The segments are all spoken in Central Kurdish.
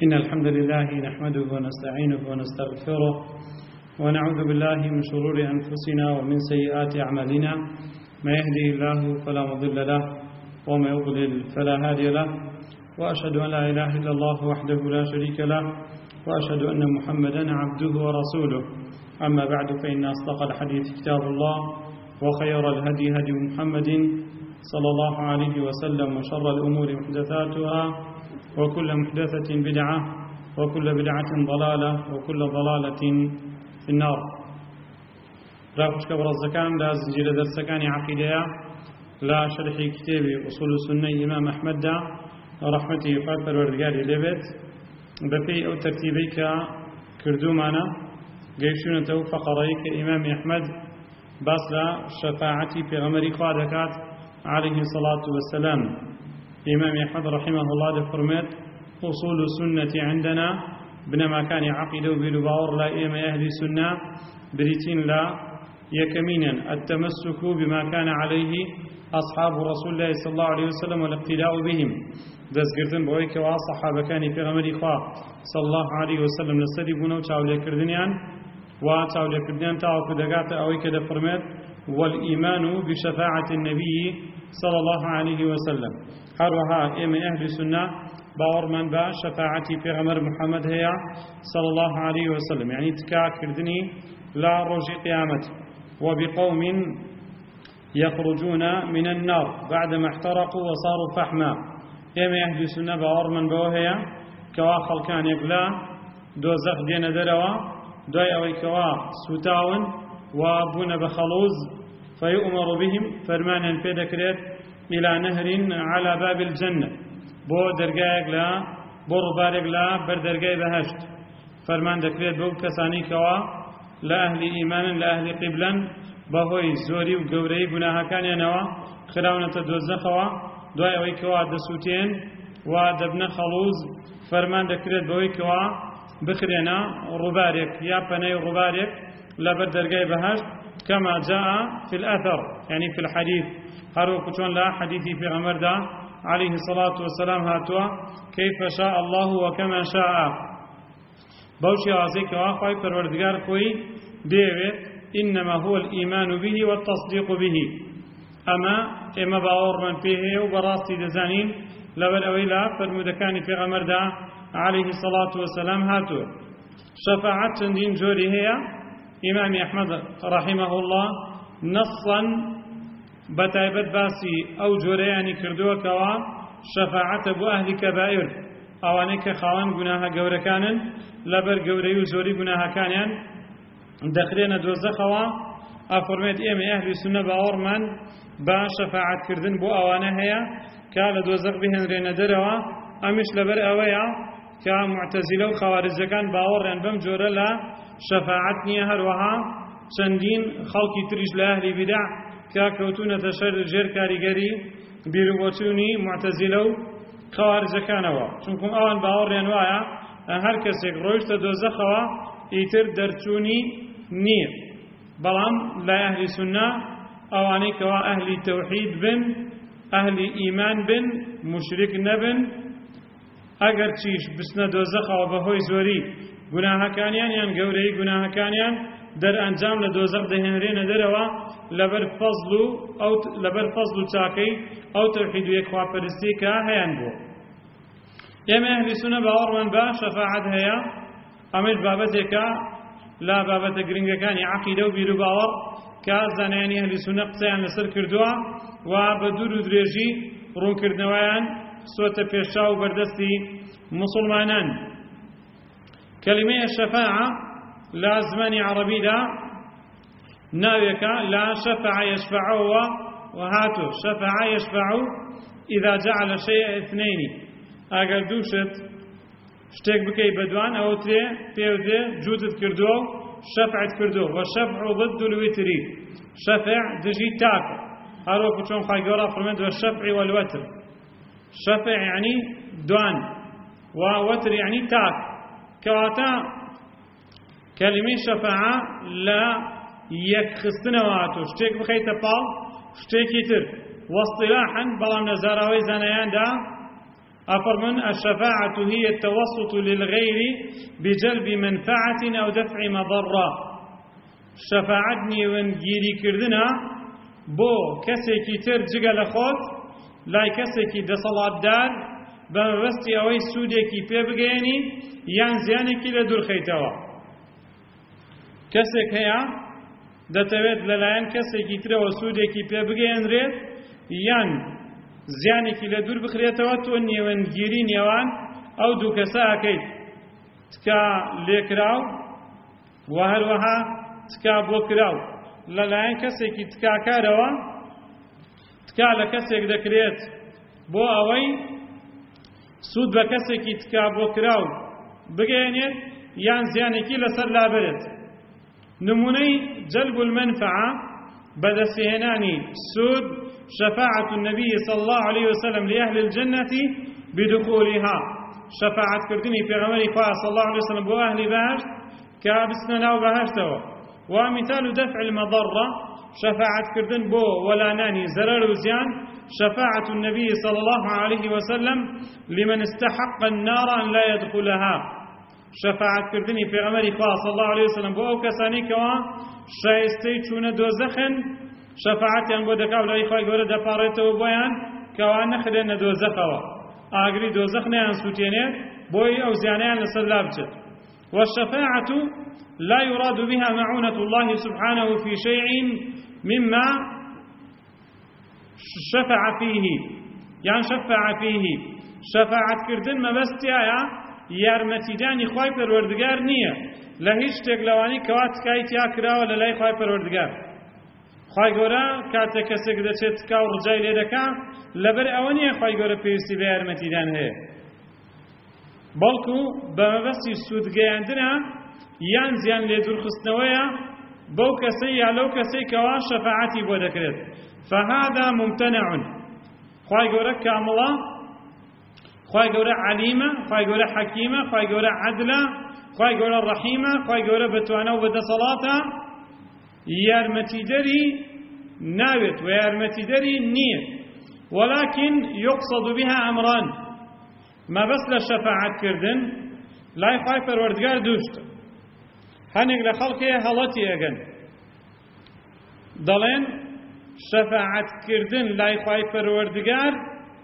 إن الحمد لله نحمده ونستعينه ونستغفره ونعوذ بالله من شرور أنفسنا ومن سيئات أعمالنا ما يهدي الله فلا مضل له وما يضلل فلا هادي له وأشهد أن لا إله إلا الله وحده لا شريك له وأشهد أن محمدا عبده ورسوله أما بعد فإن أصدق الحديث كتاب الله وخير الهدي هدي محمد صلى الله عليه وسلم وشر الأمور محدثاتها وكل محدثة بدعة وكل بدعة ضلالة وكل ضلالة في النار. رافش كبر الزكام لا زنجيل درسكاني عقيدة لا شرح كتاب أصول السنة إمام أحمد دا رحمته فاتر والرجال لبت بفي أو ترتيبيك كردو معنا قيشون توفق رأيك إمام أحمد بس لا شفاعتي في غمري قادكات عليه الصلاة والسلام. إمام أحمد رحمه الله فرمت أصول السنة عندنا بنما كان عقيدة وبالباور لا إيما أهل السنة بريتين لا يكمينا التمسك بما كان عليه أصحاب رسول الله صلى الله عليه وسلم والاقتداء بهم دەستگرتن بەوەی کەوا سەحابەکانی پێغەمبەری خوا صلى الله عليه وسلم لەسەری بوون و چاولێکردنیان و چاولێکردنیان تاوەکو دەگاتە ئەوەی کە دەفەرمێت والإيمان بشفاعة النبي صلى الله عليه وسلم. هروها إما أهل السنة باور من با شفاعتي في غمر محمد هي صلى الله عليه وسلم، يعني تكا كردني لا رجي قيامته وبقوم يخرجون من النار بعدما احترقوا وصاروا فحما. إما أهل السنة باور من با هي كوا خلقان يقلا دوزخ دين دروا دوي أوي كوا سوتاون وابون بخلوز فيؤمر بهم فرمانا في ذكرت إلى نهر على باب الجنة بو درجاك لا بو ربارك لا بر درجاي بهشت فرمان ذكرت بو كساني كوا لا أهل إيمان لا أهل قبلا بهوي زوري وقوري بناها كان ينوى خراونة دوزخوا دواء أوي كوا دسوتين ودبنا خلوز فرمان ذكرت بوي كوا بخرينا ربارك يا بني ربارك لبر درجاي بهشت كما جاء في الأثر يعني في الحديث هرو كتون لا حديثي في غمر دا عليه الصلاة والسلام هاتوا كيف شاء الله وكما شاء بوشي عزيك وآخوي پروردگار كوي ديوت إنما هو الإيمان به والتصديق به أما باور من فيه وبراستي دزانين لبر أويلا فرمودكاني في غمر دا عليه الصلاة والسلام هاتوا شفاعة دين جوري هي إمام أحمد رحمه الله نصا بتايبت باسي أو جورياني كردوه كوا شفاعة بو أهل كبائر أوانيك خوان قناها قوركانا لبر قوريو زوري قناها كانيان دخلين دوزخوا أفرميت إيمي أهل السنة باور من با شفاعة كردن بو أوانا هيا كالا دوزخ بهن رين دروا أمش لبر أويا كمعتزلة وخوارج كان باور يعني بم جورة لا شفاعتني هروها چندین خلقی تریش لأهل بدع كاكوتونة شر جير كاريگري بيروبوتوني معتزلو خوارج كانوا چونكم اوان باور ينوايا هر كسيك روشت دوزخوا ايتر درچوني نير بلام لا أهل سنة اواني كوا أهل توحيد بن أهل إيمان بن مشرك نبن اگر چيش بسنا دوزخوا بهوي زوري گناه كانيان يان گوري گناه كانيان در انجام لدوزخ دهنرين دروا لبر فضل تاكي او توحيد يكوا پرستي كا هيان بو. يما اهل سنة باور من با شفاعت هيا امش بابتك لا بابت گرنگ كاني عقيدة وبيرو باور كا زناني اهل سنة قصيان لسر كردوا وبدور دريجي رون كردنوان سوت پیشاو بردستي مسلمانان. كلمة الشفاعة لازماني عربي دا ناويك لا شفع يشفعه وهاتو شفع يشفع إذا جعل شيء اثنين أقل دوشت شتك بكي بدوان أو تري بيودي جودت كردو شفعت كردو والشفع ضد الوتري شفع دجي تاك هروك چون خايقورا فرمد والشفع والوتر شفع يعني دوان ووتر يعني تاك كواتا كلمة شفاعة لا يكخستنواتو شتيك بخيت باو شتيك يتر واصطلاحا بلام نزاراوي زانيان دا أفرمن الشفاعة هي التوسط للغير بجلب منفعة أو دفع مضرة. شفاعتني ونجيري كردنا بو كسيكي ترجع لخوت لا كسيكي دصلات دار بمبستي أوي سوديكي بيبغيني يان زيانكي لدور خيتوا. كسيك هيا دەتەوێت لەلایەن کەسێکی ترەوە سوودێکی پێ بگەێنرێت یان زیانێکی لە دوور بخرێتەوە، تۆ نێوەندگیری نێوان ئەو دوو کەسە ئەکەیت، تکا لێکراو و هەروەها تکا بۆ کراو. لەلایەن کەسێکی تکاکارەوە تکا لە کەسێک دەکرێت بۆ ئەوەی سوود بە کەسێکی تکا بۆ کراو بگەێنێت یان زیانێکی لەسەر لابێت. نمونەی جلب المنفعة بدسهناني سود شفاعة النبي صلى الله عليه وسلم لأهل الجنة بدخولها. شفاعة كردني في غمري صلى الله عليه وسلم بو أهل بهشت كابسنا و بهشتوا. ومثال دفع المضرة شفاعة كردن بو ولا ناني زرر وزيان شفاعة النبي صلى الله عليه وسلم لمن استحق النار أن لا يدخلها. شفاعت کردنی پیغمبری خواه صلی الله علیه وسلم بو او کسانی که شایسته چون دوزخن شفاعتیان بو دکاو لای خواه گوره دپارتو بویان که نخدن دوزخوا آگری دوزخ نیان سوتینه بوی او زیانیان لسر لابچد. والشفاعة لا يراد بها معونة الله سبحانه في شيء مما شفع فيه، يعني شفع فيه. شفاعت کردن مبستیایا یارمەتیدانی خوای پەروەردگار نییە لە هیچ شتێک لەوانی کەوا تکای تیا کراوە لە لای خوای پەروەردگار. خوای گەورە کاتێک کەسێک دەچێت تکا و ڕجای لێ دەکا لەبەر ئەوە نییە خوای گەورە پێویستی بە یارمەتیدان هەیە، بەڵکو بە مەبەستی سوودگەیاندنە یان زیان لێ دوورخستنەوەیە بەو کەسەی یا لەو کەسەی کەوا شەفاعەتی بۆ دەکرێت. فهذا ممتنع. خوای گەورە کامڵە، خوای گەورە عەلیمە، خوای گەورە حەکیمە، خوای گەورە عەدلە، خوای گەورە ڕەحیمە، خوای گەورە بەتوانە و بەدەسەڵاتە، یارمەتیدەری ناوێت و یارمەتیدەری نییە. ولكن يقصد بها أمران. ما بس لشفاعت كردن لا يخاي پروردگار دوشت. هنگ لخلقه هلاتی اگن دلين شفاعت كردن لا يخاي پروردگار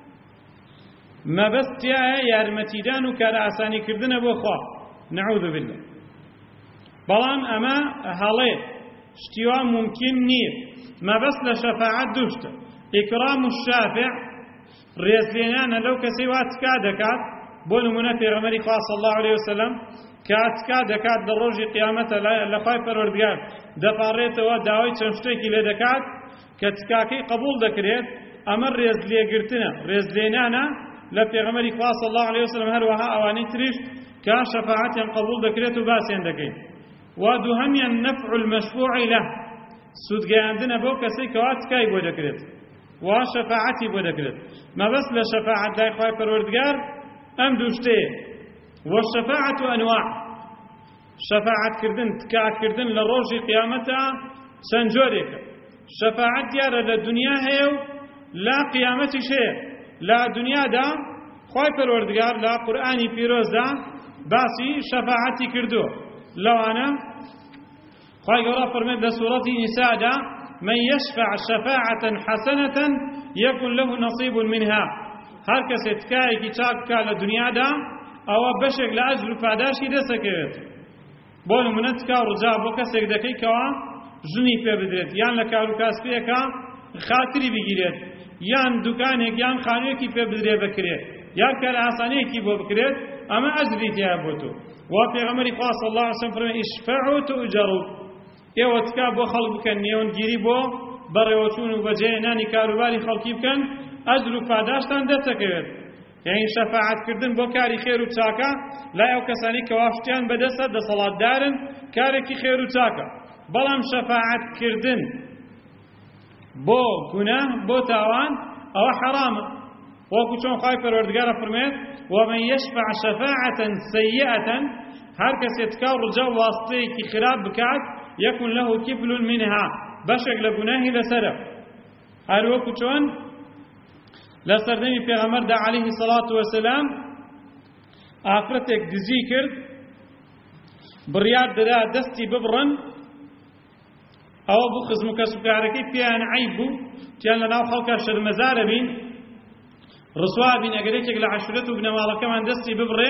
ما بس تياه يارمتيدان و كار آساني كردن بو خواه. نعوذ بالله. بلان اما هلاي اشتوا ممكن نير. ما بس لشفاعت دوشت. إكرام الشافع ريزلينانا لو كسي واتكا دكات بولو منا في غمري خواه صلى الله عليه وسلم كاتكا دكات دروج قيامته لخواي پروردگار دفاريته و داوي چنشتيكي لدكات كاتكاكي قبول دكريت امر ريزليه گرتنا ريزلينانا لفي غمري خواه صلى الله عليه وسلم هل وها اواني تريش كشفاعتين قبول دكريت وباسين دكين ودهميا النفع المشفوع له سودگاندنا بو كسي كواتكاي بو دكريت وشفاعتي بو دكريت. ما بس لشفاعة لا يخوي پروردگار ام دوشته. والشفاعة انواع. شفاعة كردن تكا كردن لروج قيامتها سنجوريك. شفاعة ديار للدنيا هيو لا قيامتي شيء. لا دنيا دا خوي پروردگار لا قرآني پیروز دا باسي شفاعتي كردو. لو انا خوي قرأ فرمت لسورة نساء دا من يشفع شفاعة حسنة يكن له نصيب منها. هر کس اتکایی که چاک که لدنیا دا او بشک لأجل فاداشی دا سکرد بولو منتکا رجا بو کسک دکی که جنی پی بدرد یان لکارو کاسپی که خاطری بگیرد یان دکانێک یان خانوێکی پێ بدرێ بکرێت یا کار ئاسانەیەکی بۆ بکرێت ئەمە ئەجری تیا بۆ تۆ. وا پێغەمبەری خوا صلی الله علیه و سلم فەرمووی اشفعوا تؤجروا. ئێوە تکا بۆ خەڵک بکەن نێوەندگیری بۆ بەڕێوەچوون و بەجێهێنانی کاروباری خەڵکی بکەن ئەجر و پاداشتان دەسەکەوێت. یعنی شەفاعەتکردن بۆ کاری خێر و چاکە لای ئەو کەسانی کە واشتیان بەدەستە دەسەڵاتدارن کارێکی خێر و چاکە. بەڵام شەفاعەتکردن بۆ گوناه بۆ تاوان ئەوە حەرامە. وەکو چۆن خوای پەروەردگارە فەرمێت ومن يشفع شفاعة سيئة هەر کەسێک تکا و ڕجا واستەیەکی خراپ بکات يكن له كفل منها بشك لگناهی لسره. هر وەکو چۆن لسردمي پیغمبر دا عليه الصلاة والسلام ئافرەتێک دزی کرد بڕیار دەدا دەستی ببڕن ئەوە بوو خزم و کەسوکارەکەی پێیان عەیب بوو تیان لەناو خەڵکە شەرمەزارە بین ڕسوا بین ئەگەرێکێک لە عەشیرەت و بنەماڵەکەمان دەستی ببڕێ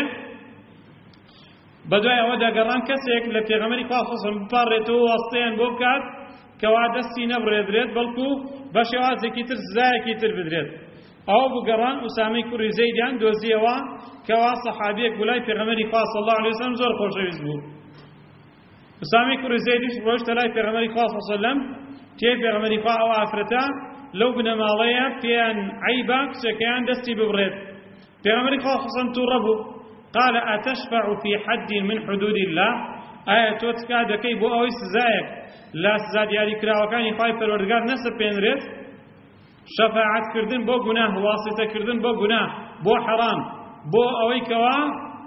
بەدوای ئەوە دەگەڕان کەسێک لە پێغەمبەری خوا صلی الله علیه و سلم بپارڕێتەوە وەستەیان بۆ بکات کەوا دەستی نەبڕێدرێت بەڵکو بە شێوازێکی تر سزایەکی تر بدرێت ئەوە بگەڕان ئوسامەی کوڕی زەیدیان دۆزیەوە کەوا سەحابیەک بوو لای پێغەمبەری خوا صلی الله علیه و سلم زۆر خۆشەویست بوو ئوسامەی کوڕی زەیدیش ڕۆیشتە لای پێغەمبەری خوا صلی الله علیه و سلم تێ پێغەمبەری خوا ئەو ئافرەتە لەو بنەماڵەیە پێیان عەیبە کچەکەیان دەستی ببڕێت پێغەمبەری خوا صلی الله علیه و سلم تووڕە بوو قال أتشفع في حد من حدود الله آية توتكا دكي بو أوي سزايك لا سزا دياري كراوكاني خواهي پروردگار نسر بينريت شفاعت كردن بو گناه واسطة كردن بو گناه بو حرام بو أوي كوا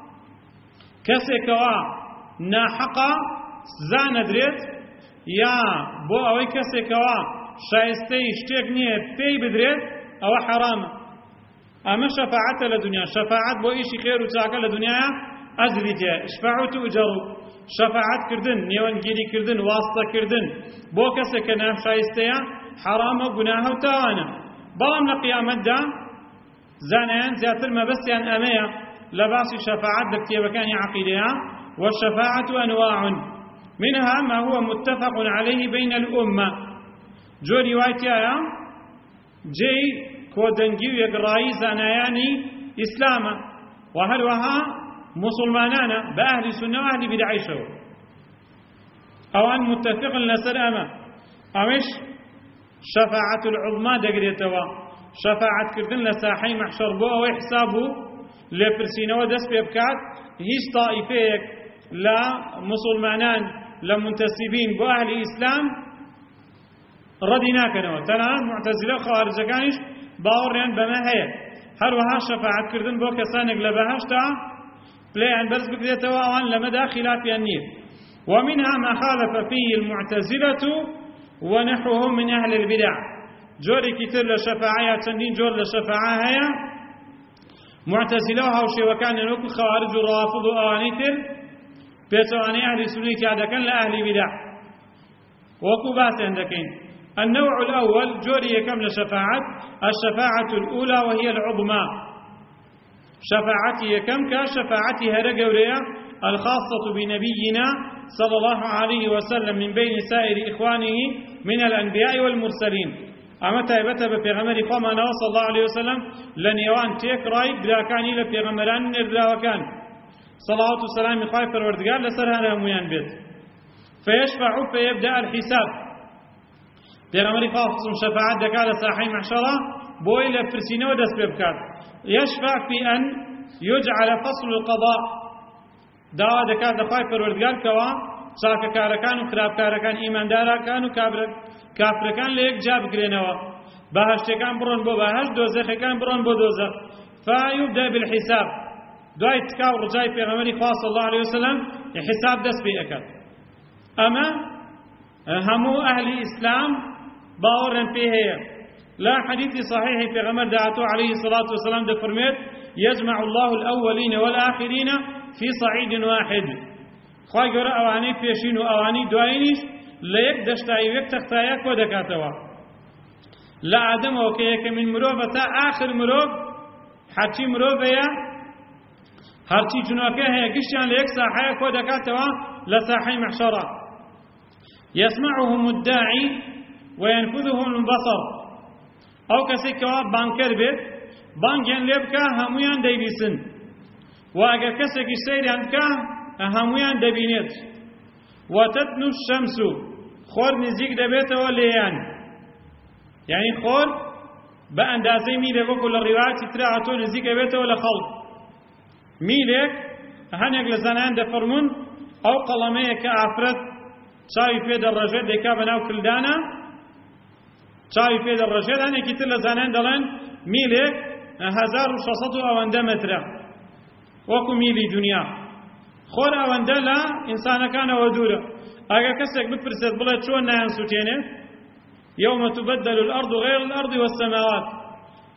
كسي كوا ناحقا سزا ندريت يا بو أوي كسي كوا شايستي اشتيك نيه بي بدريت أو حرام أما شفاعة لدنيا شفاعة بو إيشي خير وتاكا لدنيا أجري جاء اشفعوا تؤجروا شفاعة كردن نيوان جيري كردن واسطة كردن بو كسك ناف شايستيا حرام وقناه وتاوانا بلام لقيامة دا زانيان زياتر ما بس يعني أمية لباس شفاعة دكتيا بكاني عقيدها والشفاعة أنواع منها ما هو متفق عليه بين الأمة جو روايتها جي کۆدەنگی و یەکڕایی زانایانی ئیسلامە و هەروەها مسلمانانە بە ئەهلی سونە و ئەهلی بیدعەیشەوە ئەوان متفقن لەسەر ئەمە ئەوەش شەفاعەت العوظما دەگرێتەوە شەفاعەتکردن لە ساحەی مەحشەر بۆ ئەوەی حساب بوو لێپرسینەوە دەست پێ بکات هیچ تائیفەیەک لە مسلمانان لە منتەسیبین بۆ ئەهلی ئیسلام ڕەدی ناکەنەوە تەنانەت معتەزیلە و خەوارجەکانیش باوەڕیان بەمە هەیە هەروەها شەفاعەتکردن بۆ کەسانێک لە بەهەشتا پلەیان بەرز بکرێتەوە ئەوان لەمەدا خلافیان نییە ومنها ما خالف فيه المعتزلة ونحوهم من أهل البدع جورێکی تر لە شەفاعەیە چەندین جۆر لە شەفاعە هەیە معتزلە و هاوشێوەکانیان وەکو خەوارج و ڕافض و ئەوانەی تر پێچەوانەی ئەهلی سوننەی تیا دەکەن لە ئەهلی بدع وەکو باسیان دەکەین النوع الأول جوري كم لشفاعة الشفاعة الأولى وهي العظمى شفاعتي كم كشفاعتي هرجوريا الخاصة بنبينا صلى الله عليه وسلم من بين سائر إخوانه من الأنبياء والمرسلين أما تايبتها بفيغمر إخواننا صلى الله عليه وسلم لن يوان تيك راي براكاني لفيغمران نردلا وكان صلاة والسلام إخوائي فالوردقار لسرها رميان بيت فيشفع فيبدأ الحساب پیغمبری خوا خصوصا شفاعت دکا لساحی محشرة بوی لفرسینه و دست ببکات يشفع في أن يجعل فصل القضاء دعوة دكات دخواي پروردگار كوا شاك كاركان و خراب كاركان إيمان دارا كان و كافر كان ليك جاب كرينوا بهشت كان برون بو بهشت دوزخ كان برون بو دوزخ فيبدأ بالحساب دعاية تكاو رجاي پیغمبری خوا صلى الله عليه وسلم حساب دست بيأكد أما همو أهل الإسلام باورن فيه لا حديث صحيح في غمر دعته عليه الصلاة والسلام ده فرميت يجمع الله الأولين والآخرين في صعيد واحد خواهي قرأ أواني فيشين وأواني دوائنش ليك دشتاي ويك تختايك ودكاتوا لا عدم وكيك من مروفة آخر مروف حتى مروفة هرچی جنوكي هي قشيان ليك ساحيك ودكاتوا لساحي محشرة يسمعهم الداعي وينفذهم البصر أو كسي كوا بانكر بيت بانكين لبكا همويان ديبسن وأجا كسي كسير عندكا همويان دبينيت وتدنو الشمس خور نزيك دبيت وليان يعني خور بأندازي ميلك وكل الروايات تراعتو نزيك دبيت ولا خلق ميلك هنيك لزنان دفرمون أو قلميك أفرد شاوی پێ دەڕژێت دەیکا بەناو کلدانە چاوی پێ دەڕژێت هەنێکی تر لە زانایان دەڵێن میلێک 1600 و ئەوەندە مەترە وەکو میلی دنیا خۆر ئەوەندە لە ئینسانەکانەوە دوورە ئەگەر کەسێک بپرسێت بڵێ چۆن نایان سووتێنێت يوم تبدل الأرض غير الأرض والسماوات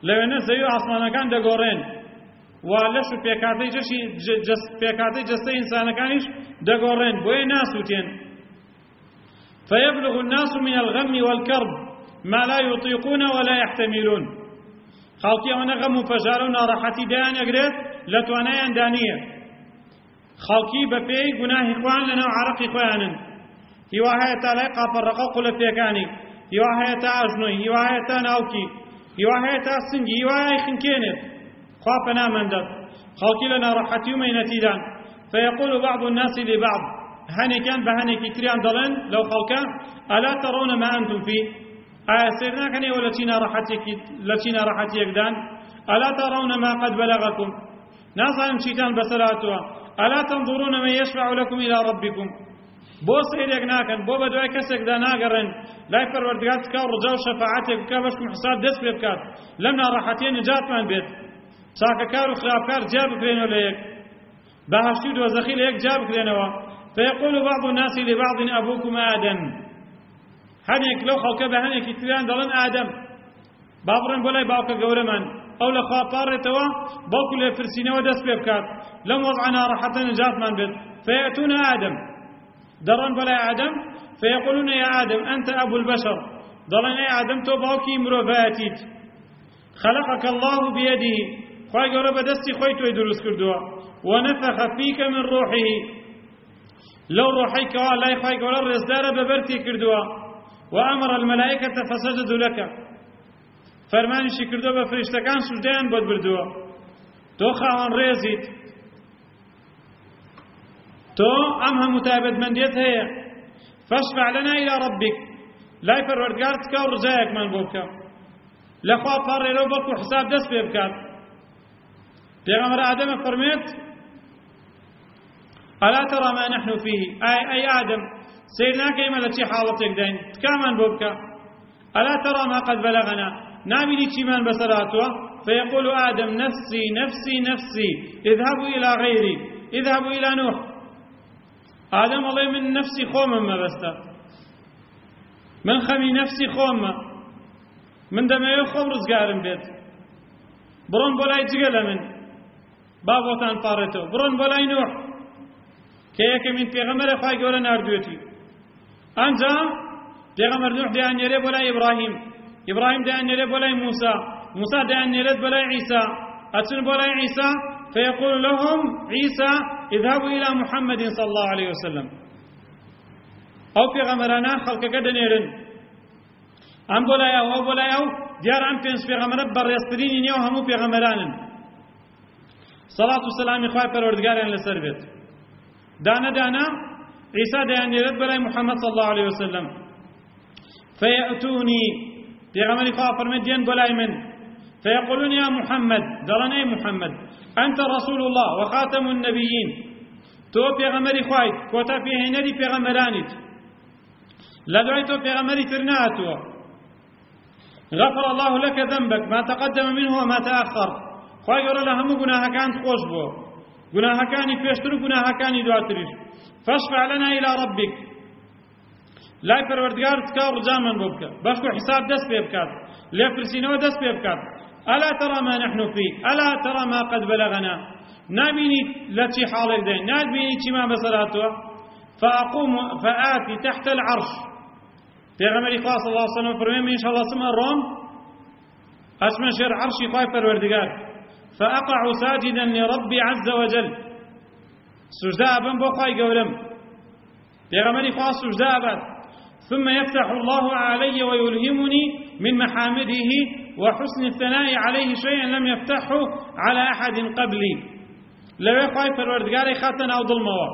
لەوێنە زەوی و ئاسمانەکان دەگۆڕێن و لەش و پێکاتەی جەستەی ئینسانەکانیش دەگۆڕێن بۆیە ناسووتێن. فيبلغ الناس من الغم والكرب ما لا يطيقون ولا يحتملون. خەڵکی ئەوەنە غەم و پەژارە و ناڕەحەتی دەیان ئەگرێت لە توانایاندا نییە. خەڵکی بە پێی گوناهی خۆیان لەناو عەرەقی خۆیانن. هیوا هەیە تا لای قاپەڕەقە و قولەپێکانی، هیوا هەیە تا ئەژنۆی، هیوا هەیە تا ناوکی، هیوا هەیە تا سنگی، هیوا هەیە خنکێنێت. خوا پەنامەندەت خەڵکی لە ناڕەحەتی و مەینەتیدان. فيقول بعض الناس لبعض، هەنێکیان بە هەنێکی تریان دەڵێن لەو خەڵکە ئەلا تەڕەون ما ئەنتم فيه، ئایا سیر ناکەن ئێوە لە چی ناڕەحەتیەکدان؟ ئەلا تەڕەون ما قد بەلەغەکم، نازانم چیتان بەسەر هاتووە. ئەلا تەنظرون من يشفع لكم إلى ربكم، بۆ سیرێک ناکەن، بۆ بە دوای کەسێکدا ناگەڕێن لای پەروەردگار تکا و ڕجا و شەفاعەتێک بکە بەشکم حساب دەست پێ بکات لەم ناڕەحەتیە نجاتمان بێت، چاکەکار و خراپکار جا بکرێنەوە لە یەک، بەهەشتی و دۆزەخی لە یەک جا بکرێنەوە. فيقول بعض الناس لبعض أبوكم آدم، هەنێک لەو خەڵکە بە هەنێکی تریان دەڵێن ئادەم، با بڕێن بۆ لای باوکە گەورەمان، ئەو لە خوا پاڕێتەوە بەڵکو لێ فرسینەوە دەست پێ بکات لەم وەضع ناڕەحەتە نجاتمان بێت. فيأتون آدم، دەڕۆن بەلای ئادەم. فيقولون يا آدم أنت أبو البشر، دەڵێن ئەی ئادەم تۆ باوکی مرۆڤایەتیت. خلقك الله بيده، خوای گەورە بە دەستی خۆی تۆی دروست کردووە. ونفخ فيك من روحه، لو روحي كوا لا يخاي ولا الرزدار ببرتي كردوا. وأمر الملائكة فسجدوا لك، فرماني شي كردوا بفرشتكان سجدان بود بردوا. تو خاوان ريزيت، تو أمها متابد من ديت هي، فاشفع لنا إلى ربك، لا يفرورجارتك ورجاك من بوك لخوا فار لو بك حساب دس بيبكات. پیغمبر آدم فرميت ألا ترى ما نحن فيه، أي آدم سيرنا كيما لتي حالتك دين كمان بوبك، ألا ترى ما قد بلغنا، نابني كمان بسراتوا. فيقول آدم نفسي نفسي نفسي، اذهبوا إلى غيري، اذهبوا إلى نوح. آدم الله من نفسي خوما ما بستا، من خمي نفسي خوما، من دم يخوم رزقارم بيت، برون بولاي جيجل من بابوتان فارتو، برون بولاي نوح كيك من پیغمبر خواهی گوره نردویتی. انجا پیغمبر نوح دیان یره بولای إبراهيم دیان یره بولای موسى دیان یره بولای عیسی، اتن بولای عیسی. فيقول لهم عيسى اذهبوا إلى محمد صلى الله عليه وسلم. أو پیغمبرانا خلق قدن يرن ام بولای او بولای او دیار ام پینس پیغمبر برسترین نیو همو پیغمبرانن صلاة والسلام خواهی پروردگاران لسر بيت. دانا دانا عيسى ديان يرد بلاي محمد صلى الله عليه وسلم. فيأتوني بيغمري خواه فرمدين بلاي من، فيقولون يا محمد، دلنا يا محمد أنت رسول الله وخاتم النبيين، تو بيغمري خواه كوتا فيه ندي بيغمرانيت لدعي تو بيغمري ترناتو، غفر الله لك ذنبك ما تقدم منه وما تأخر. خواه يقول لهم قناها كانت خوش بو، قناها كاني فيشتر قناها كاني دواتريش. فاشفع لنا إلى ربك، لا پروردگار تكا رجاما بوبك باشكو حساب دست بيبكات لفرسينو دست بيبكات. ألا ترى ما نحن فيه، ألا ترى ما قد بلغنا، نابيني لتي حالك دين، نابيني تما بصلاته. فأقوم فآتي تحت العرش، پیغمبر خدا صلی الله علیه وسلم فرمود ان شاء الله سما روم اسم شر عرشي خايف پروردگار. فأقع ساجدا لربي عز وجل، سجداء بن بوخاي قولم پیغمبر خدا سجداء بات. ثم يفتح الله علي ويلهمني من محامده وحسن الثناء عليه شيئا لم يفتحه على أحد قبلي. لو خايف پروردگار خاتن او ظلموا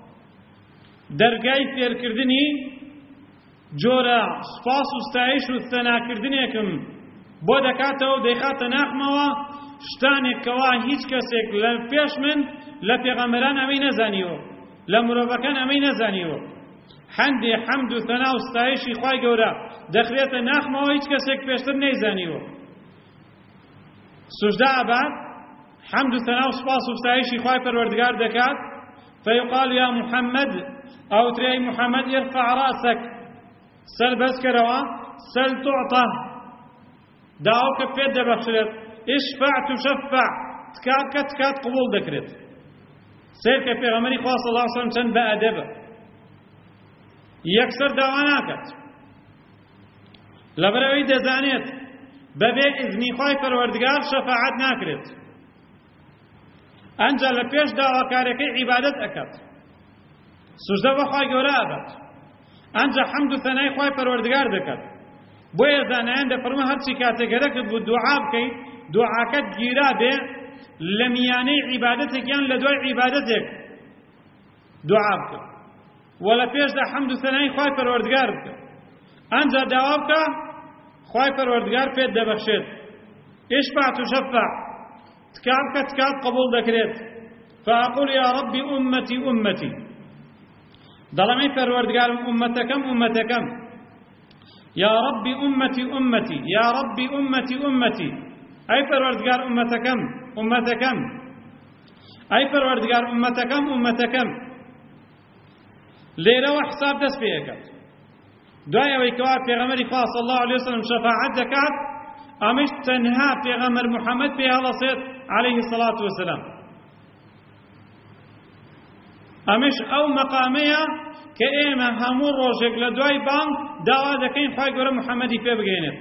درگای فیر کردنی جۆرە سپاس و ستایش و ثەناکردنێکم بۆ دەکاتەوە و دەیخاتە ناخمەوە شتانێک کەوا هیچ کەسێک لە پێش من لە پێغەمبەران ئەمەی نەزانیوە، لە مرۆڤەکان ئەمەی نەزانیوە. حەمدێ حەمد و ثەنا و ستایشی خوای گەورە دەخرێتە ناخمەوە هیچ کەسێک پێشتر نەیزانیوە. سوژدا ئەبات حەمد و ثەنا و سپاس و ستایشی خوای پەروەردگار دەکات. فيقال يا محمد أو تري محمد ارفع رأسك، سل بس كروا سل تعطى، دعوك في يد بخشرت اشفع تشفع تكات قبول دەکرێت سير کە پێغەمبەری خوا صلی الله علیه و سلم چەند بەئەدەبە یەکسەر داوا ناکات لەبەرەوەی دەزانێت بەبێ ئیزنی خوای پەروەردگار شەفاعەت ناکرێت ئەنجا لە پێش داواکارەکەی عیبادەت ئەکات سوژدە بە خوای گەورە ئەبات ئەنجا حەمد و ثەنای خوای پەروەردگار دەکات بۆیە زانایان دەفەرموون هەرچی کاتێگەرەکت بوو دوعا بکەیت دوعاکەت گیرا بێ لە میانەی عیبادەتێکیان لە دوای عیبادەتێک دوعا بکە و لە پێشدا حەمد و ثەنای خوای پەروەردگار بکە ئەنجا داوا بکە خوای پەروەردگار پێت دەبەخشێت اشفع تشفع تکات بکە تکات قبول دەکرێت فأقول يا ربي أمتي أمتي دەڵێمەی پەروەردگارم ئومەتەکەم ئومەتەکەم يا ربي أمتي أمتي يا ربي أمتي أمتي أي پەروەردگار ئومەتەکەم ئومەتەکەم أي پەروەردگار ئومەتەکەم ئومەتەکەم لێرەوە حساب دەست پێ ئەکات دوای ئەوەی کەوا پێغەمبەری خوا صلی الله علیه وسلم شەفاعەت دەکات ئەمەش تەنها پێغەمبەر محەممەد پێ هەڵەسێت عليه الصلاة والسلام ئەمەش ئەو مەقامەیە کە ئێمە هەموو ڕۆژێک لە دوای بانگ داوا دەکەین خوای گەورە محەممەدی پێ بگەێنێت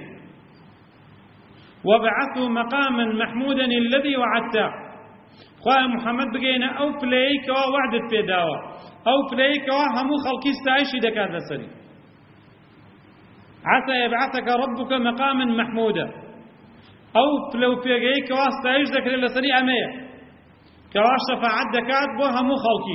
وابعثه مقاما محمودا الذي وعدته خوای محەممەد بگەێنە ئەو پلەیەی کەوا وعدت پێ داوە ئەو پلەیەی کەوا هەموو خەڵکی ستایشی دەکات لەسەری عسى يبعثك ربك مقاما محمودا أو لو بيجيك واستعيش ذكر لسري أمية كواش شفاعت دكات بو همو خلقي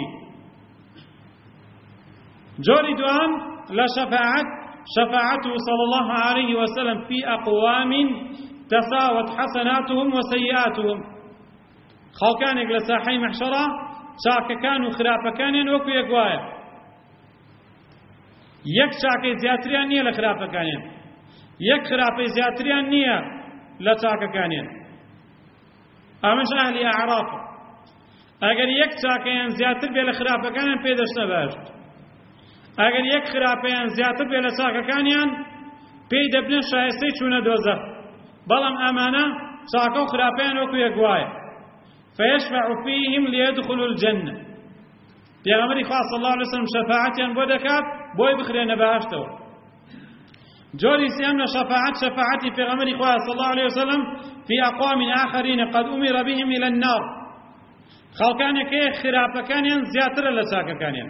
جوري دوام لا شفاعته صلى الله عليه وسلم في أقوام تساوت حسناتهم وسيئاتهم خلقانك لساحي محشرة شاك كانوا خرافة كانوا وكو يقوايا یەک چاکەی زیاتریان نییە لە خراپەکانیان یەک خراپەی زیاتریان نییە لە چاکەکانیان ئەمەش ئەهلی ئەعرافە ئەگەر یەک چاکەیان زیاتر بێ لە خراپەکانیان پێدەچنە بەهەشت ئەگەر یەک خراپەیان زیاتر بێ لە چاکەکانیان پێی دەبنێن شایستەی چوونە دۆزەخ بەڵام ئەمانە چاکە و خراپەیان وەکو یەک وایە فيشفع فيهم ليدخلوا الجنة پێغەمبەری خوا صلی الله علیه وسلم شەفاعەتیان بۆ دەکات بۆی بخرێنە بەهەشتەوە جۆری سێم لە شەفاعەتی پێغەمبەری خوا صلی الله علیه وسلم في أقوام آخرين قد أمر بهم إلى النار خەڵکانێک هەیە خراپەکانیان زیاترە لە چاکەکانیان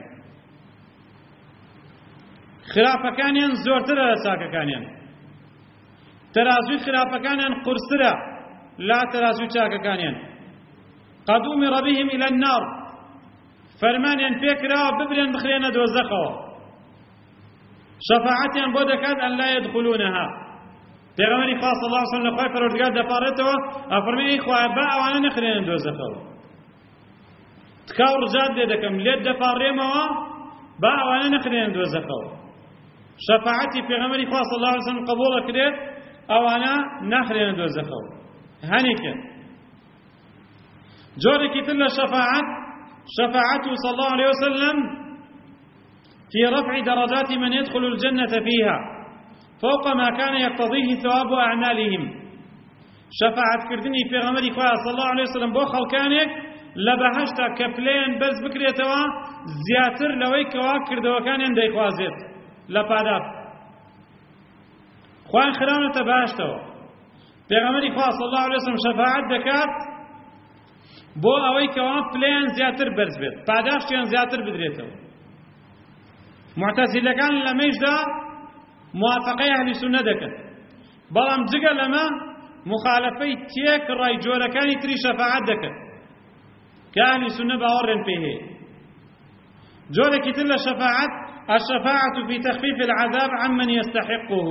خراپەکانیان زۆرترە لە چاکەکانیان تەرازوی خراپەکانیان قورسترە لا تەرازوی چاکەکانیان قد أمر بهم إلى النار فرمانیان پێکراوە ببرێن بخرێنە دۆزەخەوە شەفاعەتیان بۆ دەکات ئەن لا يدخلونها پێغەمبەری خوا صلی الله علیه وسلم لە خوای پەروەردگار دەپاڕێتەوە ئەفەرمێ ئەی خوایە با ئەوانە نەخرێنن دۆزەخەوە تکاو ڕجات لێ دەکەم لێت دەپاڕێمەوە با ئەوانە نەخرێنن دۆزەخەوە شەفاعەتی پێغەمبەری خوا صلی الله علیه وسلم قبوڵ دەکرێت ئەوانە نەخرێنن دۆزەخەوە هەنیکە جۆرێکی تر لە شفاعته صلى الله عليه وسلم في رفع درجات من يدخل الجنة فيها فوق ما كان يقتضيه ثواب أعمالهم شفاعت كردني في غمري خواه صلى الله عليه وسلم بو خلقانك لبهشتا كبلين بز بكريتوا زياتر لويك واكردوا كان يندي خوازيت لبادات خوان خرانة بهشتوا في غمري خواه صلى الله عليه وسلم شفاعت دكات بۆ ئەوەی کەوا پلەیان زیاتر بەرز بێت پاداشتیان زیاتر بدرێتەوە معتەزیلەکان لەمەیشدا موافقەی ئەهلی سونە دەکەن بەڵام جگە لەمە مخالفەی تێک ڕای جۆرەکانی تری شەفاعەت دەکەن کە ئەهلی سونە باوەڕێن پێی هەیە جۆرێکی تر لە شەفاعەت الشفاعة في تخفيف العذاب عمن يستحقه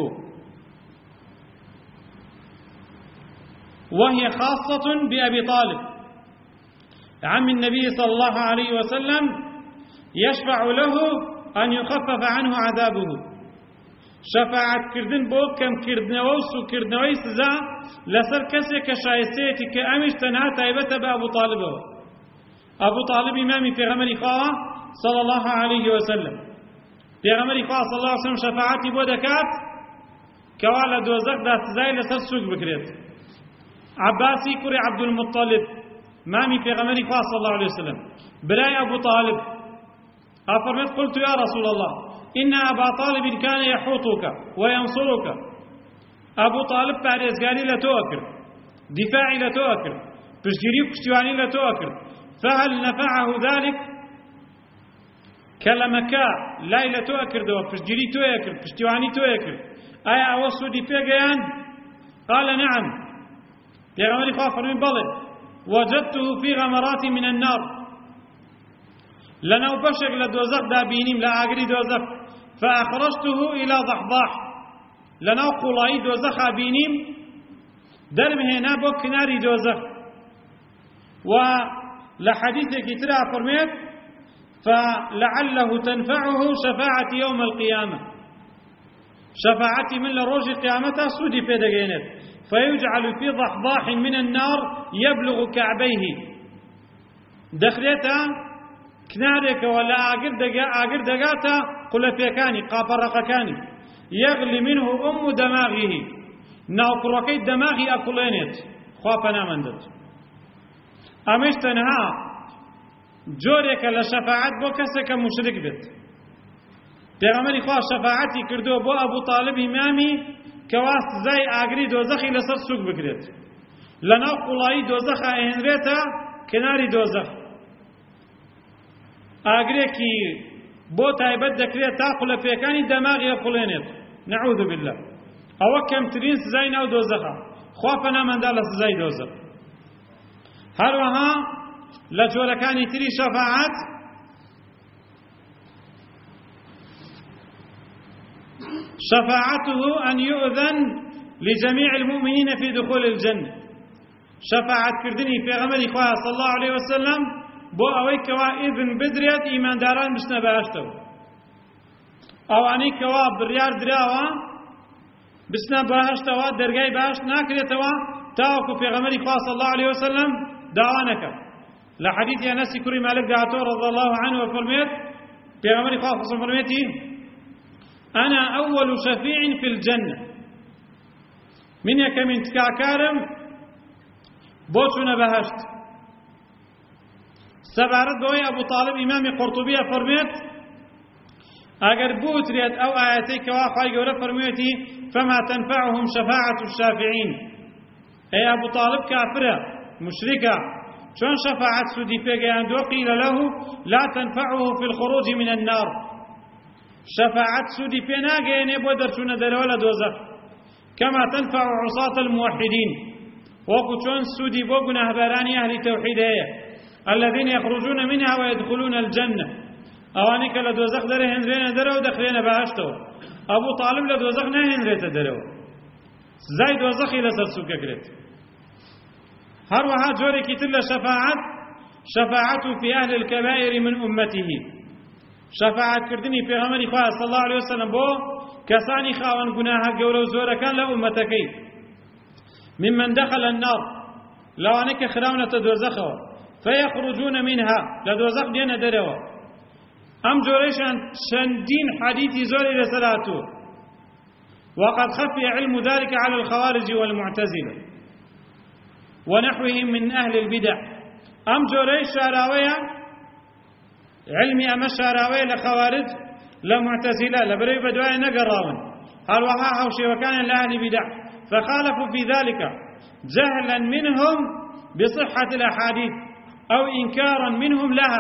وهي خاصة بأبي طالب عم النبي صلى الله عليه وسلم يشفع له أن يخفف عنه عذابه شفاعت كردن بو كم كردنەوە و سوکردنەوەی سزا لەسەر کەسێک کە شایستەیەتی کە ئەمیش تەنها تایبەتە بە ئەبوو طالبەوە ئەبوو طالب ئیمامی پێغەمبەری خوا صلى الله عليه وسلم پێغەمبەری خوا صلى الله عليه وسلم شفاعتی بۆ دەکات کەوا لە دۆزەخدا سزای لەسەر سوک بکرێت عباسي كري عبد المطلب مامي في غمري صلى الله عليه وسلم براي أبو طالب أفرمت قلت يا رسول الله إن أبا طالب كان يحوطك وينصرك أبو طالب بارزقالي لتوكر دفاعي لتوكر بشجري وكشتواني لتوكر فهل نفعه ذلك كلمكا لا لتوكر دوا بشجري توكر بشتواني توكر أي أوصو دفاعيان قال نعم يا غمري خافر من بلد وجدته في غمرات من النار لنو بشق لدوزخ دابينيم لا أقري دوزخ فأخرجته إلى ضحضاح لنو قلاي دوزخ بينيم درم هنا بو كناري دوزخ ولحديث كتير فرميت فلعله تنفعه شفاعة يوم القيامة شفاعتي من لروج قيامتها سودي في دقينت فيجعل في ضحضاح من النار يبلغ كعبيه دخلتها كنارك ولا آقر دقاتا قل فيكاني قابرقكاني يغلي منه دماغه ناوكروكي دماغي أكلينت خوافنا مندت أمش تنها جورك لشفاعت بو كسك مشرك بت پیغمبر خواه شفاعتی کردو بو ابو طالب امامی کواست زای آگری دوزخی لسر سوق بگرید لنا قلایی دوزخ اهنریتا کناری دوزخ آگری کی بو تایبت دکریت تا قل پیکانی دماغی قلینت نعوذ بالله او کم ترین سزای ناو دوزخا خوافنا من دال سزای دوزخ هر وها لجولکانی تری شفاعت شفاعته أن يؤذن لجميع المؤمنين في دخول الجنة شفاعت كردني في غمر إخوة صلى الله عليه وسلم بو أويك إذن بدريت إيمان داران بشنا باشتو أو أنيك بريار دراوا بشنا باشتو درقاي باش ناكريتوا تاوكو في غمر إخوة صلى الله عليه وسلم دعوانك لحديث أنس كريم مالك دعوته رضي الله عنه وفرميت في غمر إخوة صلى الله عليه وسلم فرميتي أنا أول شفيع في الجنة من يكمن تكاكارم بوشنا بهشت سبارت بوي أبو طالب إمام قرطبية فرميت أجر بوتريت أو آياتيك واقعي قولة فرميتي فما تنفعهم شفاعة الشافعين أي أبو طالب كافرة مشركة شون شفاعة سودي فيقيان دو قيل له لا تنفعه في الخروج من النار شفاعت سودي بيناغين بودرشون دلولا دوزخ كما تنفع عصاة الموحدين وقتشون سودي بوغنا هبراني أهل التوحيد الذين يخرجون منها ويدخلون الجنة أوانيك لدوزخ دره هنرين درو دخلين بهشتو أبو طالب لدوزخ نه هنريت درو زي دوزخ إلى سرسوك كريت هروها جوري كتل شفاعة في أهل الكبائر من أمته شفاعت کردنی پیغمبری خواه صلی الله علیه وسلم بو کسانی خاون گناه گور و زور کان له امتکی ممن دخل النار لو انك خراونه دوزخه فيخرجون منها لدوزخ دين دروا ام جوريشان شندين حديث زوري لسلاته وقد خفي علم ذلك على الخوارج والمعتزله ونحوهم من اهل البدع ام جوريش شراويه علمي أما الشاراوي لخوارج لمعتزلة لبري بدواء نقراون هل وها حوشي وكان لأهل بدع فخالفوا في ذلك جهلا منهم بصحة الأحاديث أو إنكارا منهم لها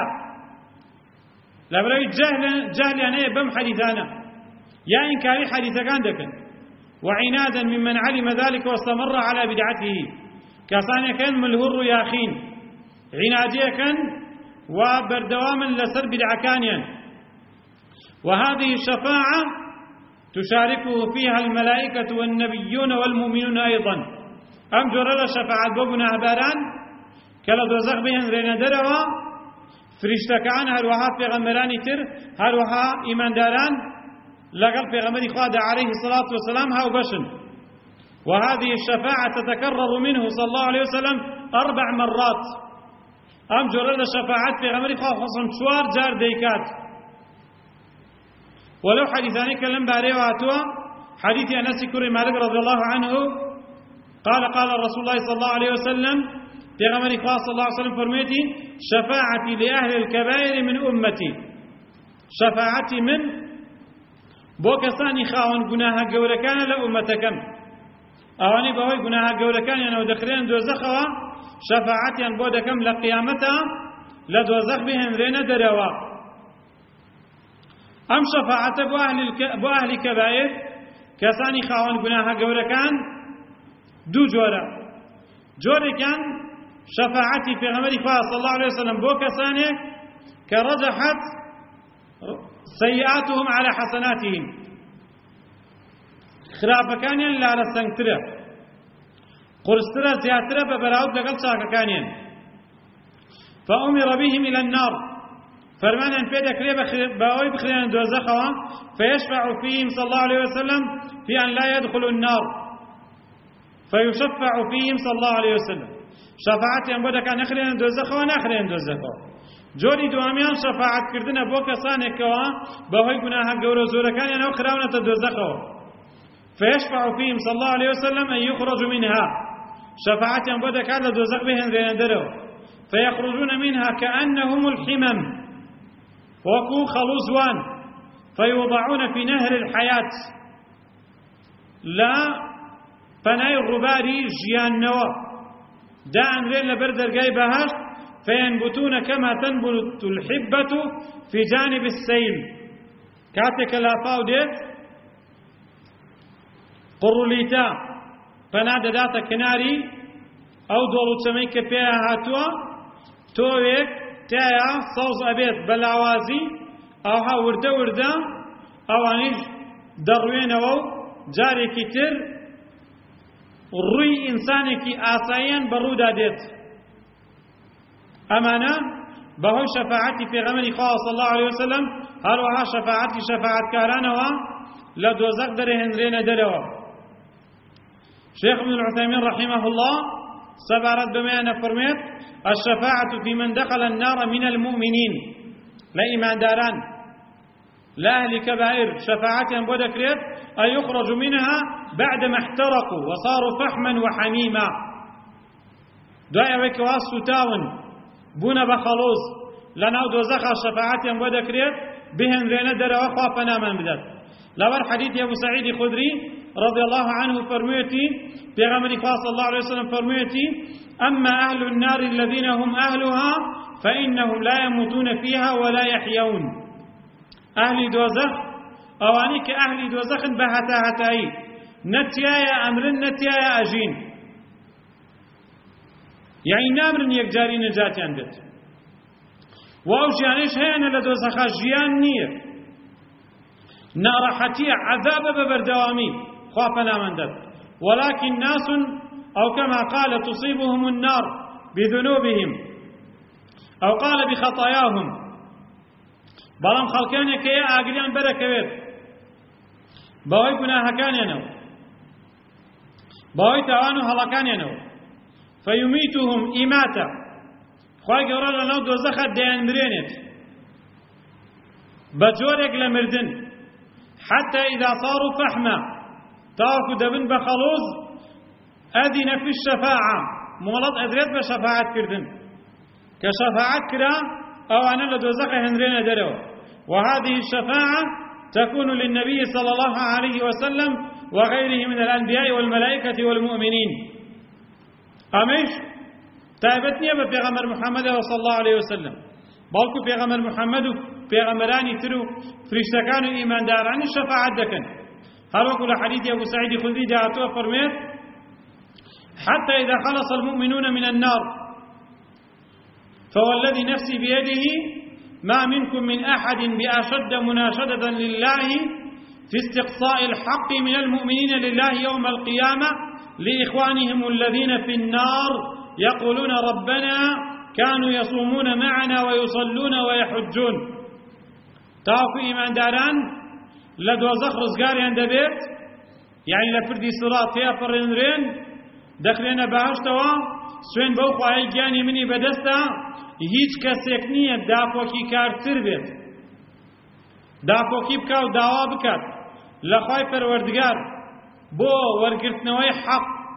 لبري جهل يعني بم حديثانا يا إنكاري حديث كان دكن وعنادا ممن علم ذلك واستمر على بدعته كصانع كان ملهر ياخين عنادية كان وبردواما لسر بدعكانيا وهذه الشفاعة تشاركه فيها الملائكة والنبيون والمؤمنون أيضا أم جرى شفاعة بابنا هباران كلا دوزخ بهن رين دروا فرشتكان هروها في غمراني تر هروها إيمان داران لقل في غمري خادع عليه الصلاة والسلام هاو بشن وهذه الشفاعة تتكرر منه صلى الله عليه وسلم 4 مرات أم جرد شفاعات في غمري خاصة شوار جار ديكات ولو حديثاني كلام باري واتوا حديث أنس كريم مالك رضي الله عنه قال رسول الله صلى الله عليه وسلم پیغمبر خدا صلى الله عليه وسلم فرميتي شفاعتي لأهل الكبائر من أمتي شفاعتي من بۆ کەسانی خاوەن گوناهە گەورەکانە لە ئومەتەکەم ئەوانەی بەهۆی گوناهە گەورەکانیانەوە دەخرێن دۆزەخەوە شەفاعەتیان بۆ دەکەم لە قیامەتە لە دۆزەخ بهێنرێنە دەرەوە ئەم شەفاعەتە بۆ ئەهلی کەبائر کەسانی خاوەن گوناهە گەورەکان دوو جۆرە جۆرێکیان شەفاعەتی پێغەمبەری خوا صلی الله عليه وسلم بۆ کەسانێک کە ڕەجەحەت سيئاتهم على حسناتهم خرافەکانیان لارە سەنگترە قورسترە زیاترە بە بەراورد لەگەڵ چاکەکانیان فأمر بهم إلى النار فرمانیان پێ دەکرێت بەوەی بخرێنە دۆزەخەوە فيشفع فيهم صلى الله عليه وسلم في أن لا يدخلوا النار فيشفع فيهم صلى الله عليه وسلم شفاعتیان بۆ دەکات نەخرێنە دۆزەخەوە ناخرێنە دۆزەخەوە جۆری دووەمیان شەفاعەتکردنە بۆ کەسانێکەوە بەهۆی گوناهە گەورە زۆرەکانیانەوە خراونەتە دۆزەخەوە فيشفع فيهم صلى الله عليه وسلم أن يخرجوا منها شفاعتیان بۆ دەکات لە دۆزەخ بهێنرێنە دەرەوە فيخرجون منها كأنهم الحمم وەکوو خەڵوزوان فيوضعون في نهر الحياة لا پەنای ڕووباری ژیاننەوە دائنرێن لەبەر دەرگای بەهەشت فينبتون كما تنبت الحبة في جانب السيل كاتك لا فاودت قروليتا فنادى داتا كناري او دولو تسميك بيها هاتوا تويك تايا صوز أبيت بلاوازي او ها ورده او انيج دروين او جاري كتير روي انساني كي آسايا برودا ديت أمانة بهو شفاعتي في غمر خاص صلى الله عليه وسلم هروها شفاعتي شفاعت كارانوا لدوزق درهن رين دروا شيخ ابن العثيمين رحمه الله سبارت بمعنى فرميت الشفاعة في من دخل النار من المؤمنين لا إيمان داران لا أهل كبائر شفاعتهم بودكريت أن يخرج منها بعدما احترقوا وصاروا فحما وحميما دعا وكواس ستاون بونا بخلوص لناو دوزخ شفاعتهم بودكريت بهم رينا دروا خافنا من بدت لور حديث أبو سعيد خدري رضي الله عنه فرميتي بغمر صلى الله عليه وسلم فرميتي أما أهل النار الذين هم أهلها فإنهم لا يموتون فيها ولا يحيون أهل دوزخ أوانيك أهل دوزخ بهتا هتاي نتيايا أمر نتيايا أجين يعني نامر يكجاري نجاتي عندت وأوجيانيش هينا لدوزخ جيان نير نارحتي عذاب ببردوامي خوافنا من دت ولكن ناس أو كما قال تصيبهم النار بذنوبهم أو قال بخطاياهم بلام خلقاني كي آقليان بركويت باوي قناها كان ينو باوي توانو هلكان ينو فيميتهم إماتا خواهي قرار لنو دوزخت ديان مرينت بجورك لمردن حتى إذا صاروا فحما تاكو دبن بخلوز أذن في الشفاعة مولد أدريت بشفاعة كردن كشفاعة كرا أو أنا لدوزق هنرين درو وهذه الشفاعة تكون للنبي صلى الله عليه وسلم وغيره من الأنبياء والملائكة والمؤمنين أميش تابتني ببيغمر محمد صلى الله عليه وسلم بلكو بيغمر محمد بيغمراني ترو فرشتكانو إيمان داران الشفاعة دكن هل وقل حديث أبو سعيد خدري جاءتوا فرميت حتى إذا خلص المؤمنون من النار فوالذي نفسي بيده ما منكم من أحد بأشد مناشدة لله في استقصاء الحق من المؤمنين لله يوم القيامة لإخوانهم الذين في النار يقولون ربنا كانوا يصومون معنا ويصلون ويحجون تاكو إيمان داران لدوزخ رزقاريان دبيت يعني لفردي صراط فيها فرنرين دخلنا بهشتوا سوين بوخو أي جاني مني بدستا هیچ کەسێک نییە داپۆکی کارتر بێت داپۆکی بکات و داوا بکات لە خوای پەروەردگار بۆ وەرگرتنەوەی حەق